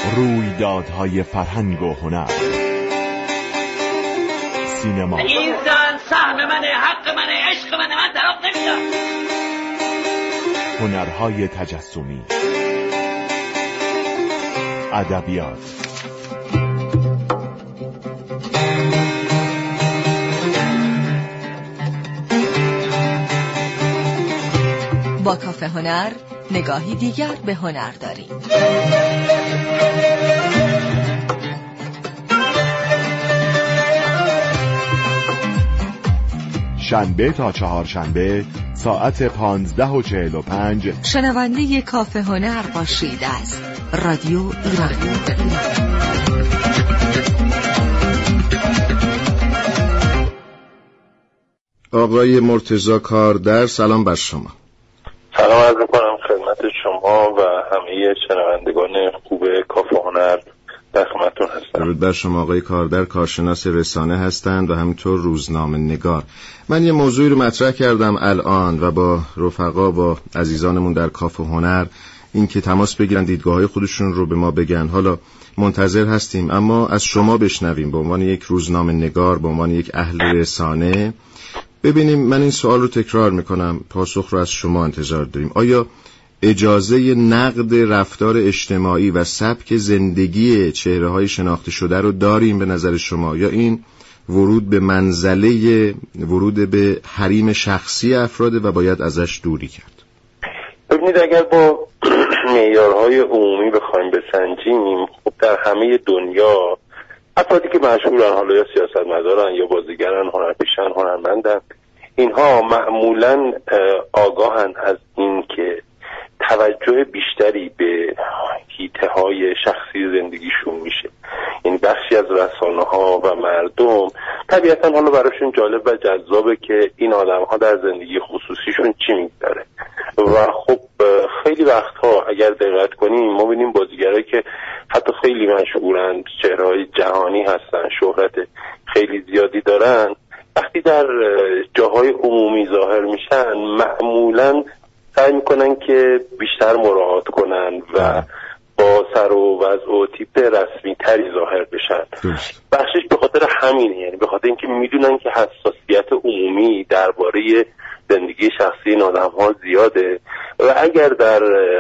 رویدادهای فرهنگ و هنر، سینما. این زن سهم منه، حق منه، عشق منه، من طرف نمیدم. هنرهای تجسمی، ادبیات، با کافه هنر نگاهی دیگر به هنر داریم. شنبه تا چهارشنبه ساعت 15:45 شنونده کافه هنر باشید از رادیو ایران. آقای مرتضی کاردر، سلام بر شما. سلام عرض می‌کنم خدمت شما و همه شنوندگان خوب کافه هنر. در خدمتتون هستم. درود بر شما. آقای کاردر کارشناس رسانه هستند و همینطور روزنامه نگار. من یه موضوعی رو مطرح کردم الان و با رفقا و عزیزانمون در کافه هنر این که تماس بگیرن، دیدگاه‌های خودشون رو به ما بگن. حالا منتظر هستیم، اما از شما بشنویم به عنوان یک روزنامه نگار، به عنوان یک اهل رسانه. ببینیم، من این سوال رو تکرار میکنم، پاسخ رو از شما انتظار داریم. آیا اجازه نقد رفتار اجتماعی و سبک زندگی چهره‌های شناخته شده رو داریم به نظر شما، یا این ورود به منزله ورود به حریم شخصی افراده و باید ازش دوری کرد؟ ببینید، اگر با معیارهای عمومی بخوایم بسنجیم، خب در همه دنیا افرادی که مشهورن، حالا یا سیاستمدارن یا بازیگرن، هنرپیشن، هنرمندن، اینها معمولاً آگاهن از این که توجه بیشتری به حیطه‌های شخصی زندگیشون میشه. یعنی بخشی از رسانه‌ها و مردم طبیعتاً حالا براشون جالب و جذابه که این آدم‌ها در زندگی خصوصیشون چی میگذره و خب خیلی وقتها اگر دقت کنیم ما ببینیم بازیگرایی که حتی خیلی مشهورن، چهره‌های جهانی هستن، شهرت خیلی زیادی دارن، وقتی در جاهای عمومی ظاهر میشن معمولاً سعی میکنن که بیشتر مراعات کنن و با سر و وضع و تیپ رسمی تری ظاهر بشن. بخشش به خاطر همینه، یعنی به خاطر اینکه میدونن که حساسیت عمومی درباره زندگی شخصی این آدم‌ها زیاده و اگر در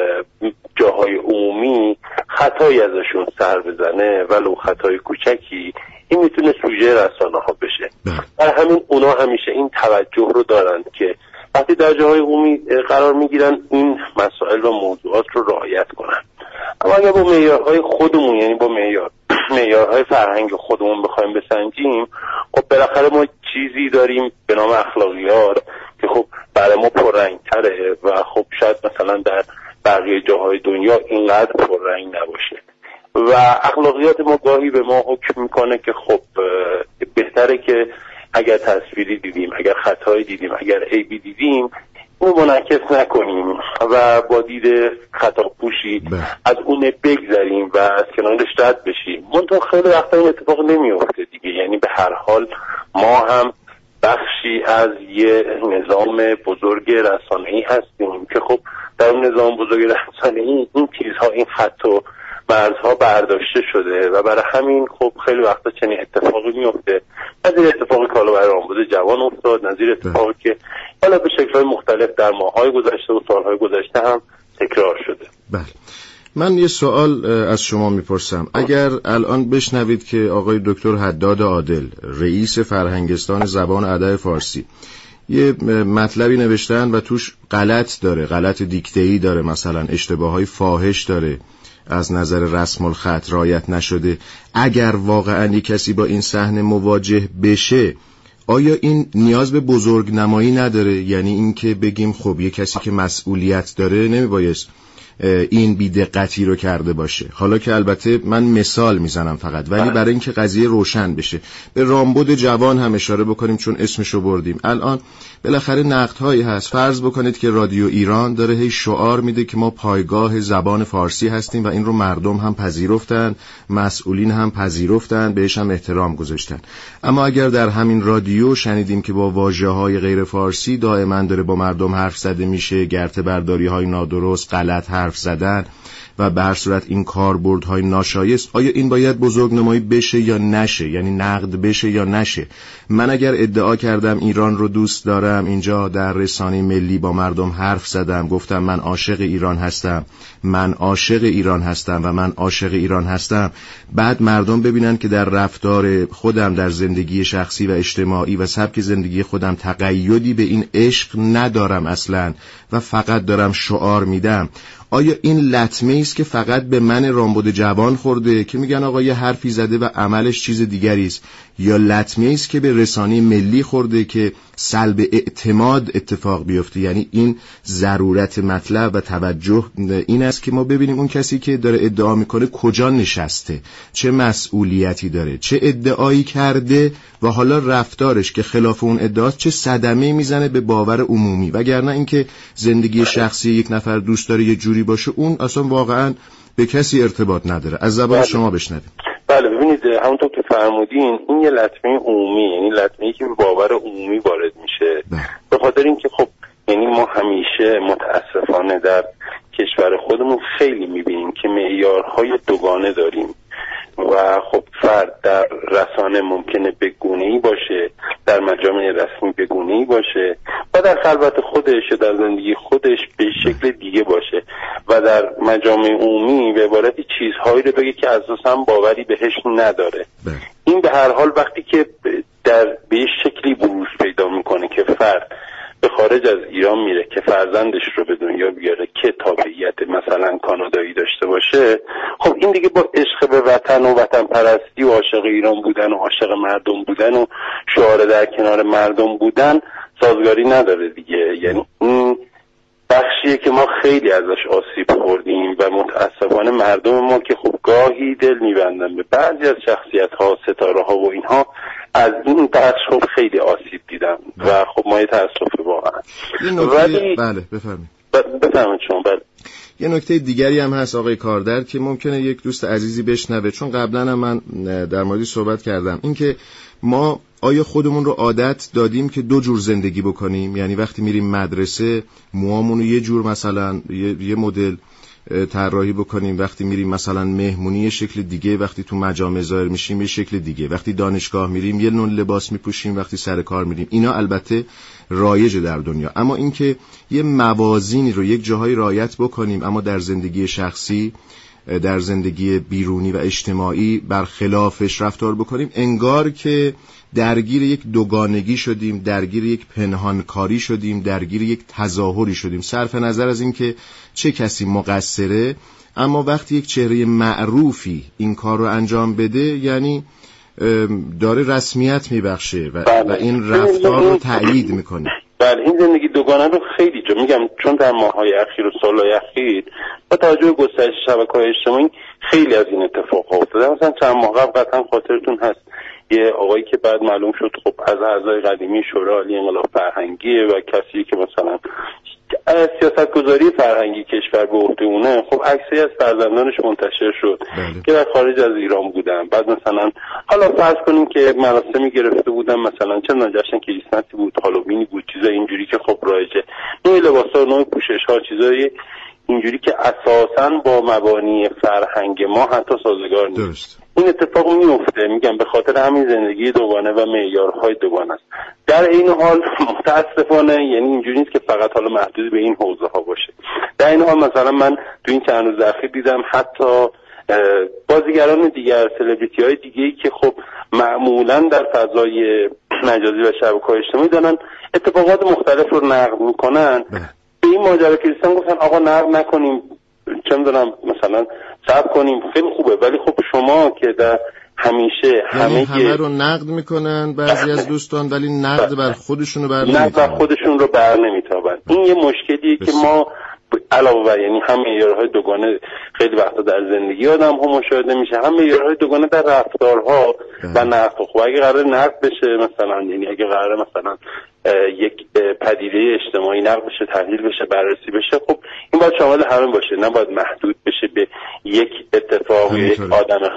جاهای عمومی خطایی ازشون سر بزنه، ولو خطای کوچکی، این میتونه سوژه رسانه‌ها بشه. در همین اونا همیشه این توجه رو دارن که وقتی در جاهای عمومی قرار میگیرن این مسائل و موضوعات رو رعایت کنن. اما اگر با معیارهای خودمون، یعنی با معیارهای فرهنگ خودمون بخوایم بسنجیم، خب بالاخره ما چیزی داریم به نام اخلاقیات که خب برای ما پررنگ‌تره و خب شاید مثلا در بقیه جاهای دنیا اینقدر پررنگ نباشه و اخلاقیات ما گاهی به ما حکم میکنه که خب بهتره که اگر تصویری دیدیم، اگر خطایی دیدیم، اگر عیبی دیدیم، اون منعکس نکنیم و با دید خطاپوشی از اون بگذریم و از کنارش رد بشیم. منتها خیلی وقتا این اتفاق نمیفته دیگه. یعنی به هر حال ما هم بخشی از یه نظام بزرگ رسانه‌ای هستیم که خب در اون نظام بزرگ رسانه‌ای این چیزها، این خط و مرزها برداشته شده و برای همین خب خیلی وقتا چنین اتفاقی میفته. نظیر اتفاقی که حالا برای رامبد جوان افتاد، نظیر اتفاقی که حالا به شکل‌های مختلف در ماه‌های گذشته و سال‌های گذشته هم تکرار شده. بله. من یه سوال از شما میپرسم. اگر الان بشنوید که آقای دکتر حداد عادل، رئیس فرهنگستان زبان ادب فارسی، یه مطلبی نوشتن و توش غلط داره، غلط دیکته‌ای داره، مثلا اشتباهات فاحش داره، از نظر رسم الخط رعایت نشده، اگر واقعا یک کسی با این صحنه مواجه بشه، آیا این نیاز به بزرگنمایی نداره؟ یعنی این که بگیم خب یک کسی که مسئولیت داره نمیبایست این بی‌دقتی رو کرده باشه. حالا که البته من مثال میزنم فقط، ولی برای اینکه قضیه روشن بشه به رامبد جوان هم اشاره بکنیم چون اسمشو بردیم. الان بالاخره نقدهایی هست. فرض بکنید که رادیو ایران داره هی شعار میده که ما پایگاه زبان فارسی هستیم و این رو مردم هم پذیرفتن، مسئولین هم پذیرفتن، بهش هم احترام گذاشتن. اما اگر در همین رادیو شنیدیم که با واژه‌های غیر فارسی دائما داره با مردم حرف زده میشه، گرته برداری‌های نادرست، غلط حرف زدن و به هر صورت این کاربردهای ناشایست، آیا این باید بزرگنمایی بشه یا نشه؟ یعنی نقد بشه یا نشه؟ من اگر ادعا کردم ایران رو دوست دارم، اینجا در رسانه ملی با مردم حرف زدم، گفتم من عاشق ایران هستم، من عاشق ایران هستم و من عاشق ایران هستم، بعد مردم ببینن که در رفتار خودم، در زندگی شخصی و اجتماعی و سبک زندگی خودم تقیدی به این عشق ندارم اصلا و فقط دارم شعار میدم، آیا این لطمه است که فقط به من رامبد جوان خورده که میگن آقا یه حرفی زده و عملش چیز دیگری است، یا لطمه است که به رسانه ملی خورده که سلب اعتماد اتفاق بیفته؟ یعنی این ضرورت مطلب و توجه این است که ما ببینیم اون کسی که داره ادعا میکنه کجا نشسته، چه مسئولیتی داره، چه ادعایی کرده و حالا رفتارش که خلاف اون ادعاست چه صدمه‌ای میزنه به باور عمومی. وگرنه اینکه زندگی شخصی یک نفر دوست داره یه جوری باشه، اون اصلا واقعا به کسی ارتباط نداره. از زبان شما بشنویم. بله، ببینید همونطور که فرمودین این یه لطمه عمومی، یعنی لطمه‌ای که به باور عمومی وارد میشه، به خاطر اینکه خب یعنی ما همیشه متاسفانه در کشور خودمون خیلی میبینیم که معیارهای دوگانه داریم و خب فرد در رسانه ممکنه به گونه‌ای باشه، در مجامع رسمی به گونه‌ای باشه و در خلوت خودش یا در زندگی خودش به شکل دیگه باشه و در مجامع عمومی به عبارتی چیزهایی رو بگه که اساساً باوری بهش نداره. این به هر حال وقتی که به شکلی بروز پیدا میکنه که فرد به خارج از ایران میره که فرزندش رو به دنیا بیاره که تابعیت مثلا کانادایی داشته باشه، خب این دیگه با عشق به وطن و وطن پرستی و عاشق ایران بودن و عاشق مردم بودن و شعار در کنار مردم بودن سازگاری نداره دیگه. یعنی این بخشیه که ما خیلی ازش آسیب خوردیم و متاسفانه مردم ما که خب گاهی دل میبندن به بعضی از شخصیت ها، ستاره ها و اینها، از این بخش خب خیلی آسیب دیدن و خب ما یه تأسفه واقعا. بله بفرمایید. بفرمایید شما. بله. یه نکته دیگری هم هست آقای کاردر که ممکنه یک دوست عزیزی بشنوه، چون قبلا هم من در موردی صحبت کردم، این که ما آیا خودمون رو عادت دادیم که دو جور زندگی بکنیم؟ یعنی وقتی میریم مدرسه موامون رو یه جور مثلا یه مدل طراحی بکنیم، وقتی میریم مثلا مهمونی یه شکل دیگه، وقتی تو مجامع ظاهر میشیم یه شکل دیگه، وقتی دانشگاه میریم یه نوع لباس میپوشیم، وقتی سر کار میریم. اینا البته رایجه در دنیا، اما اینکه یه موازینی رو یک جاهای رعایت بکنیم اما در زندگی شخصی، در زندگی بیرونی و اجتماعی برخلافش رفتار بکنیم، انگار که درگیر یک دوگانگی شدیم، درگیر یک پنهانکاری شدیم، درگیر یک تظاهری شدیم، صرف نظر از اینکه چه کسی مقصره. اما وقتی یک چهره معروفی این کار رو انجام بده، یعنی داره رسمیت میبخشه و این رفتار رو تأیید میکنه. بله، این زندگی دوگانه رو خیلی جا میگم، چون در ماه‌های اخیر و سال‌های اخیر با توجه به گسترش شبکه‌های اجتماعی خیلی از این اتفاق‌ها افتاده. مثلا چند ماه قبل قطعا خاطرتون هست یه آقایی که بعد معلوم شد خب از اعضای قدیمی شورای عالی انقلاب فرهنگی و کسی که مثلا سیاستگذاری فرهنگی کشور به عهده اونه، خب عکسی از فرزندانش منتشر شد که در خارج از ایران بودن. بعد مثلا حالا فرض کنیم که مراسمی گرفته بودن، مثلا چه جشن کریسمسی بود، هالووینی بود، چیزای اینجوری که خب رایجه، نوع لباسا، نوع پوشش‌ها، چیزای اینجوری که اساساً با مبانی فرهنگ ما حتی سازگار نیست. این اتفاق میفته، میگم به خاطر همین زندگی دوگانه و معیارهای دوگانه است. در این حال متاسفانه یعنی اینجوری نیست که فقط حالا محدود به این حوزه ها باشه. در این حال مثلا من تو این چند روز اخیر دیدم حتی بازیگران دیگر، سلبریتی های دیگه‌ای که خب معمولا در فضای مجازی و شبکه‌های اجتماعی دارن اتفاقات مختلف رو نقد میکنن، به این ماجرا که رسیدن گفتن آقا نقد نکنیم، چه می‌دونم مثلا صبر کنیم، خیلی خوبه، ولی خب شما که در همیشه همه رو نقد میکنن بعضی از دوستان، ولی نقد بر خودشونو بر نمیتابن، نقد بر خودشون رو بر نمیتابن. این یه مشکلیه که ما علاوه بر یعنی هم معیارهای دوگانه خیلی وقتا در زندگی آدم ها مشاهده میشه، هم معیارهای دوگانه در رفتارها و نقد. خب اگه قرار نقد بشه مثلا، یعنی اگه قرار مثلا یک پدیده اجتماعی نقد بشه، تحلیل بشه، بررسی بشه، خب این باید شامل همه باشه، نباید محدود بشه به یک اتفاق یا یک آدم خاص.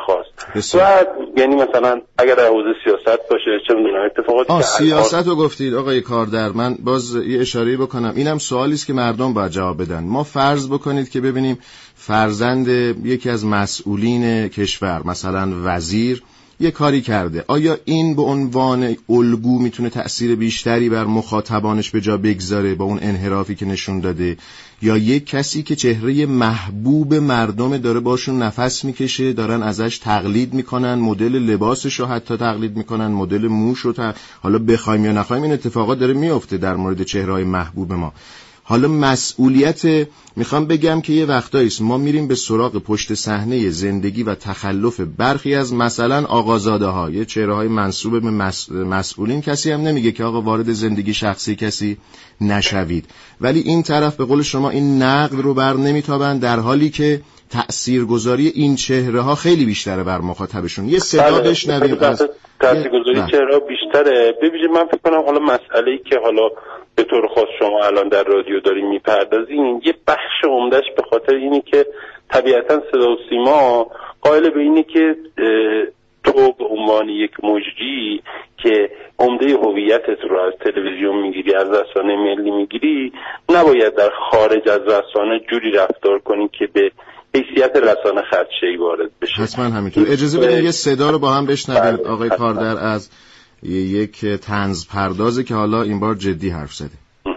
و یعنی مثلا اگر در حوزه سیاست باشه، چه میدونم اتفاقاتی که سیاست رو گفتید آقای کاردر، من باز یه اشاره بکنم، اینم سوالی است که مردم باید جواب بدن. ما فرض بکنید که ببینیم فرزند یکی از مسئولین کشور، مثلا وزیر، یه کاری کرده، آیا این به عنوان الگو میتونه تأثیر بیشتری بر مخاطبانش به جا بگذاره با اون انحرافی که نشون داده، یا یک کسی که چهره محبوب مردم داره باشون نفس میکشه، دارن ازش تقلید میکنن، مدل لباسش رو حتی تقلید میکنن، مدل موش رو حالا بخوایم یا نخوایم این اتفاقات داره میفته در مورد چهره‌های محبوب ما. حالا مسئولیت، میخوام بگم که یه وقتاییست ما میریم به سراغ پشت صحنه زندگی و تخلف برخی از مثلا آقازاده ها، یه چهره های منسوب به مسئولین، کسی هم نمیگه که آقا وارد زندگی شخصی کسی نشوید، ولی این طرف به قول شما این نقد رو بر نمیتابن، در حالی که تأثیرگذاری این چهره ها خیلی بیشتره بر مخاطبشون. یه صدا بشنویم از تأثیرگذاری چهره ها بیشتره. ببینید من فکر کنم حالا مسئله‌ای که حالا به طور خاص شما الان در رادیو دارین میپردازین، یه بخش عمدهش به خاطر اینه که طبیعتا صدا و سیما قائل به اینه که تو به عنوان یک مجری که عمده هویتت رو از تلویزیون میگیری، از رسانه ملی میگیری، نباید در خارج از رسانه جوری رفتار کنی که به حیثیت رسانه خدشه‌ای وارد بشه. حتما همینطور. اجازه بدین یه صدا رو با هم بشنویم آقای کاردر از یک طنز پردازه که حالا این بار جدی حرف زده.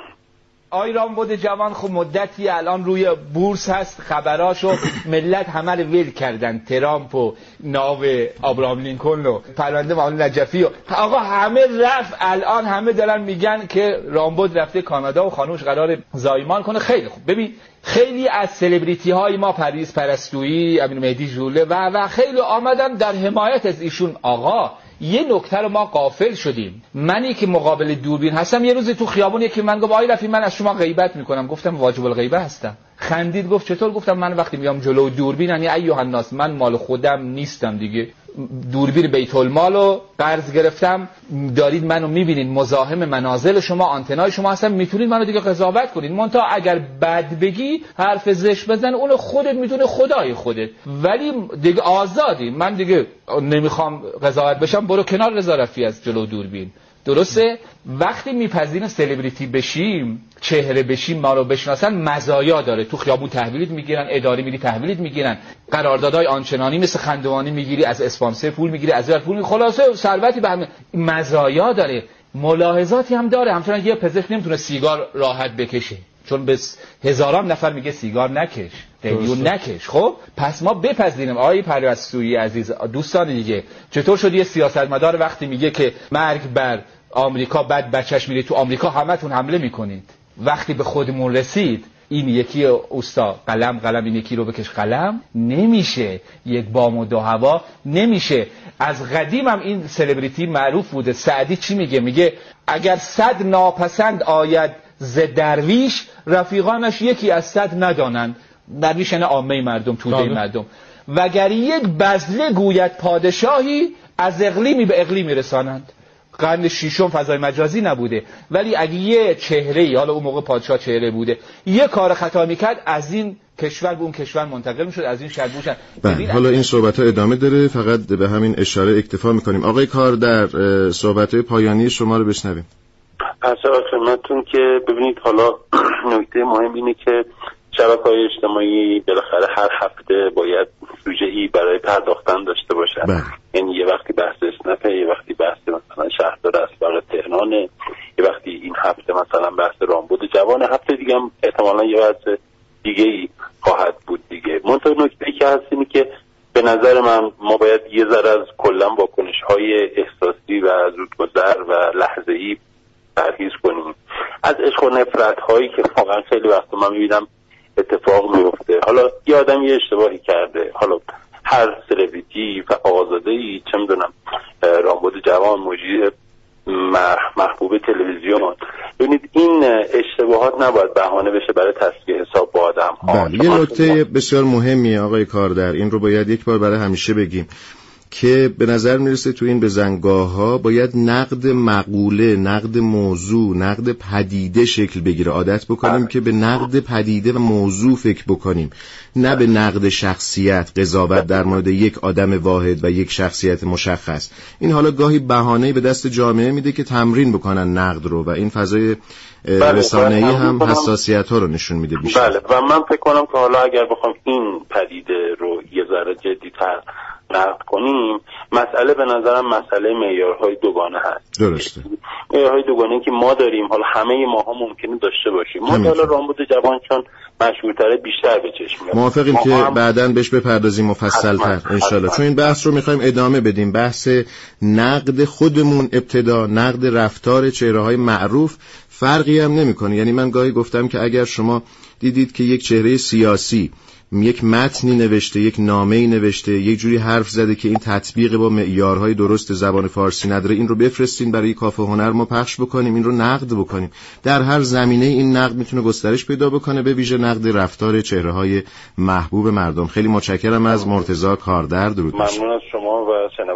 آقای رامبد جوان خب مدتی الان روی بورس هست، خبراشو ملت همه رو ول کردن، ترامپ و ناو ابراهام لینکلن و پرونده معاون نجفی و آقا همه رفت، الان همه دارن میگن که رامبد رفته کانادا و خانوش قرار زایمان کنه. خیلی خوب. ببین خیلی از سلبریتی های ما، پریز پرستویی، امین مهدی ژوله و خیلی آمدن در حمایت از ایشون. آقا یه نکته رو ما غافل شدیم. منی که مقابل دوربین هستم، یه روزی تو خیابون یکی من گفت آقای رفیع من از شما غیبت میکنم، گفتم واجب الغیبه هستم. خندید گفت چطور؟ گفتم من وقتی میام جلو دوربین یعنی ایها الناس، من مال خودم نیستم دیگه، دوربین بیت المال رو قرض گرفتم، دارید منو میبینید، مزاحم منازل شما، آنتنای شما هستم، میتونید منو دیگه قضاوت کنید. منتها اگر بد بگی، حرف زشت بزن، اون خودت میدونه، خدای خودت، ولی دیگه آزادی. من دیگه نمیخوام قضاوت بشم، برو کنار رضا رفیعی از جلو دوربین. درسته؟ وقتی میپذیریم سلبریتی بشیم، چهره بشیم، ما رو بشناسن، مزایا داره. تو خیابون تحویلت میگیرن، اداری میری تحویلت میگیرن، قراردادهای آنچنانی مثل خندوانی میگیری، از اسپانسر پول میگیری، از پول میگیری، خلاصه ثروتی به همه مزایا داره. ملاحظاتی هم داره. همچنان یه پزشک نمیتونه سیگار راحت بکشه، چون به هزاران نفر میگه سیگار نکش، قلیون نکش. خب پس ما بپذیریم. آقای پرستویی عزیز، دوستان دیگه، چطور شد یه سیاستمدار وقتی میگه که مرگ بر آمریکا، بعد بچهش میره تو آمریکا همتون حمله میکنید، وقتی به خودمون رسید این یکی اوستا قلم این یکی رو بکش قلم، نمیشه. یک بام و دو هوا نمیشه. از قدیم هم این سلبریتی معروف بوده. سعدی چی میگه؟ میگه اگر 100 ناپسند آید ز درویش، رفیقانش یکی از 100 ندانند. درویش یعنی عامه مردم، توده مردم. وگر یک بذله گوید پادشاهی، از اقلیمی به اقلیمی رسانند. قرن ششم فضای مجازی نبوده، ولی اگه یه چهره‌ای، حالا اون موقع پادشاه چهره بوده، یه کار خطا میکرد، از این کشور به اون کشور منتقل میشد، از این شهر به اون شهر. حالا این صحبت‌ها ادامه داره، فقط به همین اشاره اکتفا میکنیم. آقای کاردر، صحبت‌های پایانی شما رو بشنویم. از خدمتتون که ببینید، حالا نکته مهم اینه که شبکه‌های اجتماعی بالاخره هر هفته باید سوژه‌ای برای پرداختن داشته باشن. یعنی یه وقتی بحث اسنپه، یه وقتی بحث مثلا شهردار اسبق تهرانه، یه وقتی این هفته مثلا بحث رامبد جوان، هفته دیگه هم احتمالاً یه بحث دیگه‌ای خواهد بود دیگه. منتها نکته‌ای که هست اینه که به نظر من ما باید یه ذره از کلاً واکنش‌های احساسی و زودگذر و لحظه‌ای پرهیز کنیم، از عشق و نفرت‌هایی که واقعاً خیلی وقتا من می‌بینم اتفاق میفته. حالا یه آدم یه اشتباهی کرده، حالا هر سلبریتی و آقازاده‌ای، چه میدونم رامبد جوان، مجری محبوب تلویزیون، ببینید این اشتباهات نباید بهانه بشه برای تصفیه حساب با آدم‌ها. یه نکته بسیار مهمیه آقای کاردر، این رو باید یک بار برای همیشه بگیم. که به نظر میرسه تو این بزنگاه‌ها باید نقد مقوله، نقد موضوع، نقد پدیده شکل بگیره. عادت بکنیم که به نقد پدیده و موضوع فکر بکنیم، نه به نقد شخصیت، قضاوت در مورد یک آدم واحد و یک شخصیت مشخص. این حالا گاهی بهانه‌ای به دست جامعه میده که تمرین بکنن نقد رو و این فضای رسانه‌ای هم حساسیت‌ها رو نشون میده بیشتر. بله و من فکر کنم که حالا اگر بخوام این پدیده رو یه ذره جدی‌تر نقد کنیم، مسئله به نظرم مسئله معیارهای دوگانه هست. درسته. معیارهای دوگانه‌ای که ما داریم، حالا همه ماها ممکنه داشته باشیم. ما حالا رامبد جوان چون مشهورتره بیشتر به چشم میاد. موافقیم که بعداً بهش بپردازیم مفصل‌تر ان شاءالله، چون این بحث رو می‌خوایم ادامه بدیم. بحث نقد خودمون ابتدا، نقد رفتار چهره‌های معروف فرقی هم نمی‌کنه. یعنی من گاهی گفتم که اگر شما دیدید که یک چهره سیاسی یک متنی نوشته، یک نامه‌ای نوشته، یک جوری حرف زده که این تطبیق با معیارهای درست زبان فارسی نداره، این رو بفرستین برای کافه هنر ما پخش بکنیم، این رو نقد بکنیم. در هر زمینه این نقد میتونه گسترش پیدا بکنه، به ویژه نقد رفتار چهره‌های محبوب مردم. خیلی متشکرم از مرتضی کاردر. درود. ممنون از شما و